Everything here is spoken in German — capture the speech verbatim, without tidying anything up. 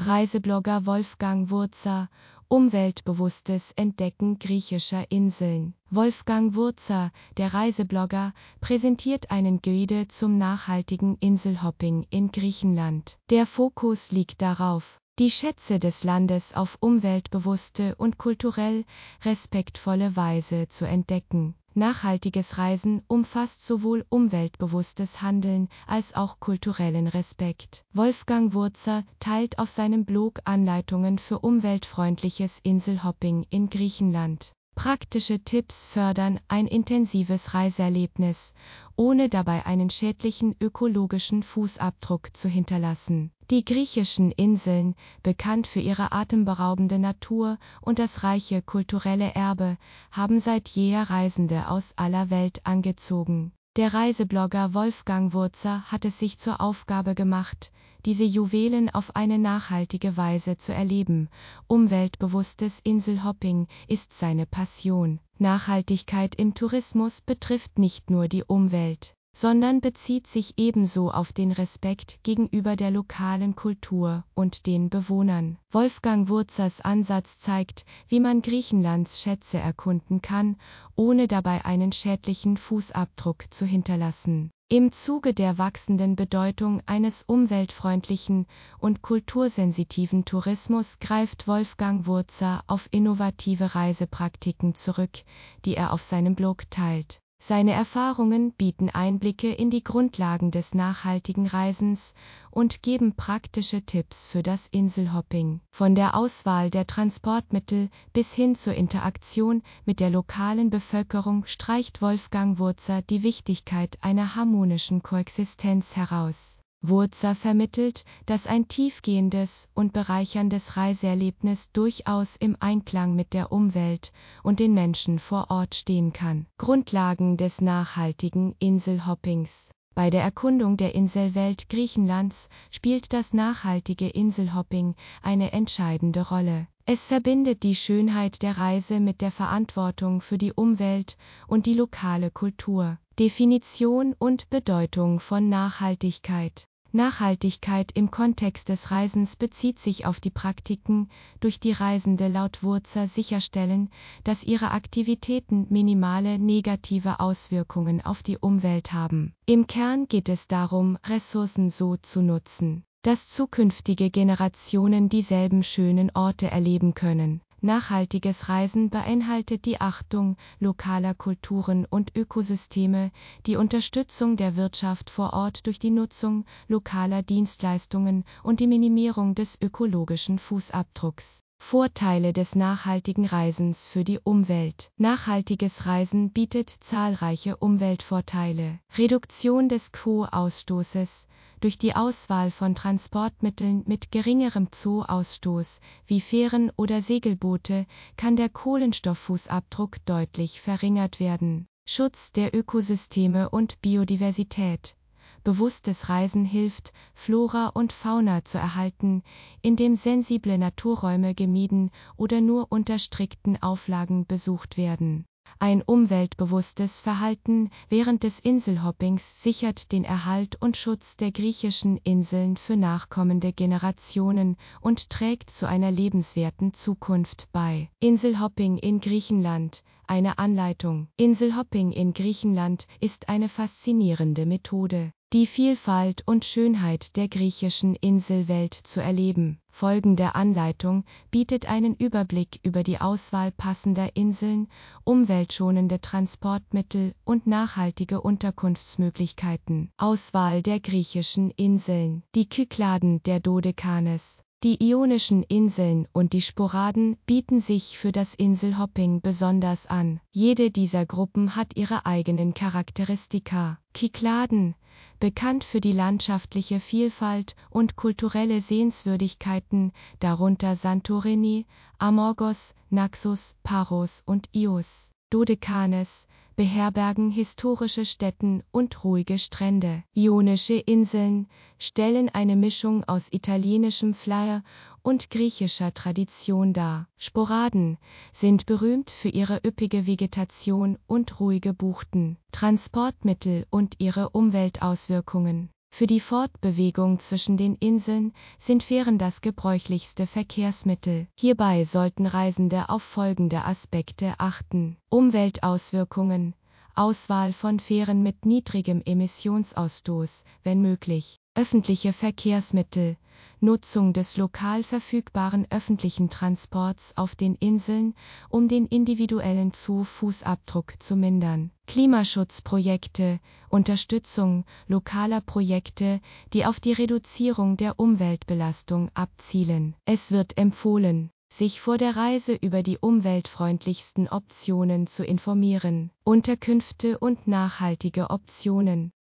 Reiseblogger Wolfgang Wurzer, umweltbewusstes Entdecken griechischer Inseln. Wolfgang Wurzer, der Reiseblogger, präsentiert einen Guide zum nachhaltigen Inselhopping in Griechenland. Der Fokus liegt darauf, die Schätze des Landes auf umweltbewusste und kulturell respektvolle Weise zu entdecken. Nachhaltiges Reisen umfasst sowohl umweltbewusstes Handeln als auch kulturellen Respekt. Wolfgang Wurzer teilt auf seinem Blog Anleitungen für umweltfreundliches Inselhopping in Griechenland. Praktische Tipps fördern ein intensives Reiseerlebnis, ohne dabei einen schädlichen ökologischen Fußabdruck zu hinterlassen. Die griechischen Inseln, bekannt für ihre atemberaubende Natur und das reiche kulturelle Erbe, haben seit jeher Reisende aus aller Welt angezogen. Der Reiseblogger Wolfgang Wurzer hat es sich zur Aufgabe gemacht, diese Juwelen auf eine nachhaltige Weise zu erleben. Umweltbewusstes Inselhopping ist seine Passion. Nachhaltigkeit im Tourismus betrifft nicht nur die Umwelt, sondern bezieht sich ebenso auf den Respekt gegenüber der lokalen Kultur und den Bewohnern. Wolfgang Wurzers Ansatz zeigt, wie man Griechenlands Schätze erkunden kann, ohne dabei einen schädlichen Fußabdruck zu hinterlassen. Im Zuge der wachsenden Bedeutung eines umweltfreundlichen und kultursensitiven Tourismus greift Wolfgang Wurzer auf innovative Reisepraktiken zurück, die er auf seinem Blog teilt. Seine Erfahrungen bieten Einblicke in die Grundlagen des nachhaltigen Reisens und geben praktische Tipps für das Inselhopping. Von der Auswahl der Transportmittel bis hin zur Interaktion mit der lokalen Bevölkerung streicht Wolfgang Wurzer die Wichtigkeit einer harmonischen Koexistenz heraus. Wurzer vermittelt, dass ein tiefgehendes und bereicherndes Reiseerlebnis durchaus im Einklang mit der Umwelt und den Menschen vor Ort stehen kann. Grundlagen des nachhaltigen Inselhoppings. Bei der Erkundung der Inselwelt Griechenlands spielt das nachhaltige Inselhopping eine entscheidende Rolle. Es verbindet die Schönheit der Reise mit der Verantwortung für die Umwelt und die lokale Kultur. Definition und Bedeutung von Nachhaltigkeit. Nachhaltigkeit im Kontext des Reisens bezieht sich auf die Praktiken, durch die Reisende laut Wurzer sicherstellen, dass ihre Aktivitäten minimale negative Auswirkungen auf die Umwelt haben. Im Kern geht es darum, Ressourcen so zu nutzen, dass zukünftige Generationen dieselben schönen Orte erleben können. Nachhaltiges Reisen beinhaltet die Achtung lokaler Kulturen und Ökosysteme, die Unterstützung der Wirtschaft vor Ort durch die Nutzung lokaler Dienstleistungen und die Minimierung des ökologischen Fußabdrucks. Vorteile des nachhaltigen Reisens für die Umwelt. Nachhaltiges Reisen bietet zahlreiche Umweltvorteile. Reduktion des C O-Ausstoßes. Durch die Auswahl von Transportmitteln mit geringerem C O-Ausstoß wie Fähren oder Segelboote kann der Kohlenstofffußabdruck deutlich verringert werden. Schutz der Ökosysteme und Biodiversität. Bewusstes Reisen hilft, Flora und Fauna zu erhalten, indem sensible Naturräume gemieden oder nur unter strikten Auflagen besucht werden. Ein umweltbewusstes Verhalten während des Inselhoppings sichert den Erhalt und Schutz der griechischen Inseln für nachkommende Generationen und trägt zu einer lebenswerten Zukunft bei. Inselhopping in Griechenland. Eine Anleitung. Inselhopping in Griechenland ist eine faszinierende Methode, die Vielfalt und Schönheit der griechischen Inselwelt zu erleben. Folgende Anleitung bietet einen Überblick über die Auswahl passender Inseln, umweltschonende Transportmittel und nachhaltige Unterkunftsmöglichkeiten. Auswahl der griechischen Inseln. Die Kykladen der Dodekanes. Die Ionischen Inseln und die Sporaden bieten sich für das Inselhopping besonders an. Jede dieser Gruppen hat ihre eigenen Charakteristika. Kykladen, bekannt für die landschaftliche Vielfalt und kulturelle Sehenswürdigkeiten, darunter Santorini, Amorgos, Naxos, Paros und Ios. Dodekanes, beherbergen historische Stätten und ruhige Strände. Ionische Inseln stellen eine Mischung aus italienischem Flair und griechischer Tradition dar. Sporaden sind berühmt für ihre üppige Vegetation und ruhige Buchten. Transportmittel und ihre Umweltauswirkungen. Für die Fortbewegung zwischen den Inseln sind Fähren das gebräuchlichste Verkehrsmittel. Hierbei sollten Reisende auf folgende Aspekte achten: Umweltauswirkungen, Auswahl von Fähren mit niedrigem Emissionsausstoß, wenn möglich. Öffentliche Verkehrsmittel, Nutzung des lokal verfügbaren öffentlichen Transports auf den Inseln, um den individuellen Zu-Fußabdruck zu mindern. Klimaschutzprojekte, Unterstützung lokaler Projekte, die auf die Reduzierung der Umweltbelastung abzielen. Es wird empfohlen, sich vor der Reise über die umweltfreundlichsten Optionen zu informieren. Unterkünfte und nachhaltige Optionen.